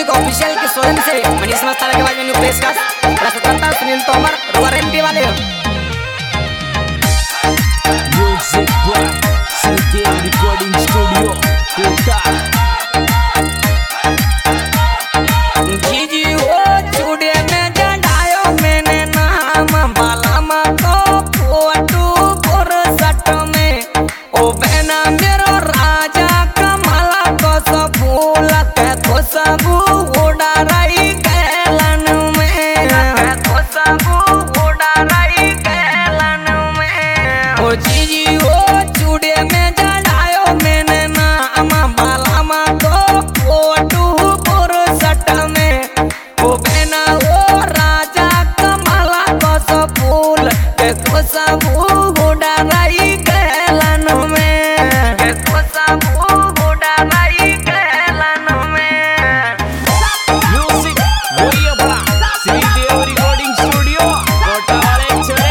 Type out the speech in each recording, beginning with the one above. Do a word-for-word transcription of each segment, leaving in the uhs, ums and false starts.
Music official के स्वयं से मनीष मस्ताना के बाद में पेशकश प्रस्तुत सुनील तोमर वारंटी वाले music by Shridev recording studio Kota. जीजी वो चूड़े में जड़ायो मैंने नाम बालाम को फोटू फुर्सत में ओ बहना मेरो राजा कमला को सब फूल के खुशबू उड़ा रही कैलन में खुशबू उड़ा रही कैलन में ओ जीजी वो चूड़े में जड़ायो मैंने नाम बालाम को फोटू फुर्सत में ओ बहना वो राजा कमला को सब फूल के खुशबू उड़ा रही कैलन में के खुशबू उड़ा रही कैलन में। म्यूजिक वही बड़ा श्रीदेव रिकॉर्डिंग स्टूडियो कोटा वाले छोरे।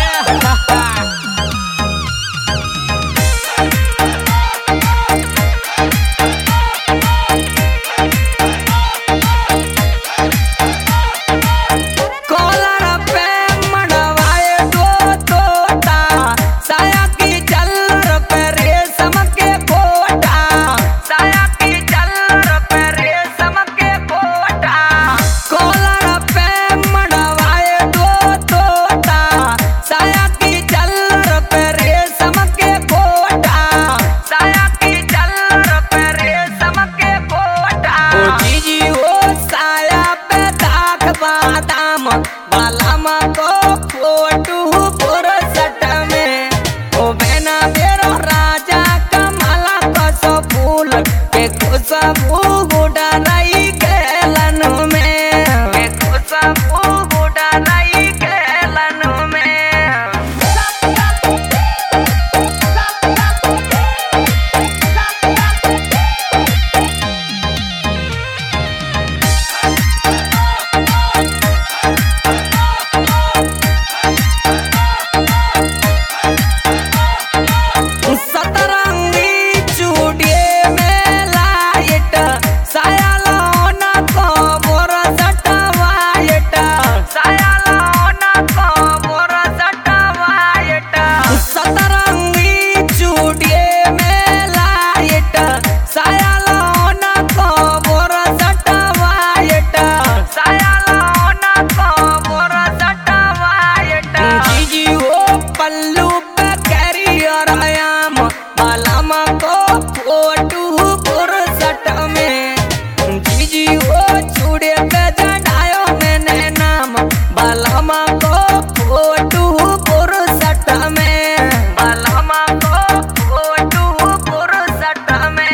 कॉलर पे मड़वाए दो तोता साया की चल्लर पे रेशम के कोटा साया की चल्लर पे रेशम के कोटा कॉलर पे मड़वाए दो तोता साया की चल्लर पे रेशम के कोटा साया की चल्लर पे रेशम के कोटा ओ जीजी वो साया पे दाग बादाम बालाम को फोटू फुर्सत में ओ बहना मेरो राजा कमला को सो फूल के खुशबू उड़ा रही कैलन में के खुशबू उड़ा रही कैलन में। सतरंगी चूड़िए में लाइट साया लौना को फुर्सत वाइट साया लौना को फुर्सत वाइट सतरंगी चूड़िए में लाइट साया लौना को फुर्सत वाइट साया लौना को फुर्सत वाइट जीजी वो पल्लू पे कैरियर आयाम बालाम को फोटू फुर्सत में जीजी वो चूड़े पे जड़ायो मैंने नाम बालाम को फोटू फुर्सत में बालाम को फोटू फुर्सत में।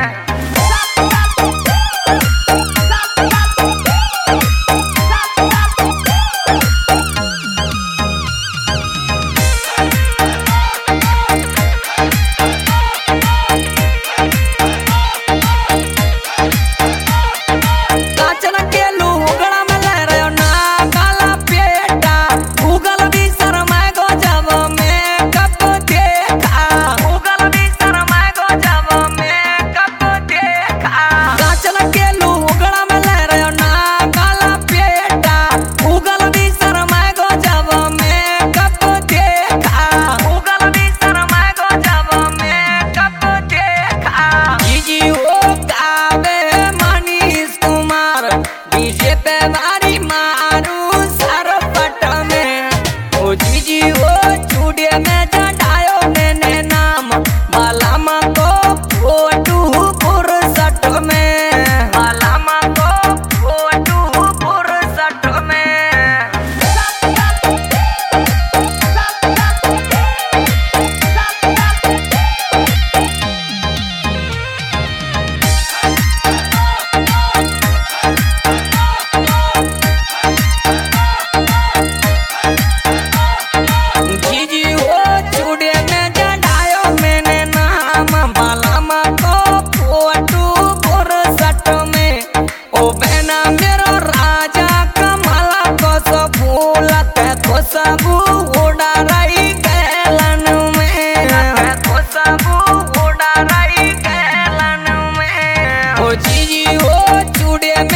काचन के लुगड़ा में ले रहे ना काला पेटा गूगल भी शर्माए गो जब मैं कब देखा गूगल भी शर्माए गो जब मैं कब देखा काचन के लुगड़ा में ले रहे ना काला पेटा गूगल भी शर्माए गो जब मैं कब देखा गूगल भी शर्माए गो जब मैं कब देखा जीजी वो गावे मनीष कुमार डीजे पे मारी मारू सरपट में ओ जीजी वो चूड़े में जड़ायो मैंने नाम बालाम को फोटू फुर्सत में बालाम को फोटू फुर्सत में। जीजी वो चूड़े में जड़ायो मैंने नाम बालाम को फोटू फुर्सत में ओ बहना मेरो राजा कमला को सो फूल के खुशबू उड़ा रही कैलन में खुशबू उड़ा रही कैलन में ओ जीजी वो चूड़े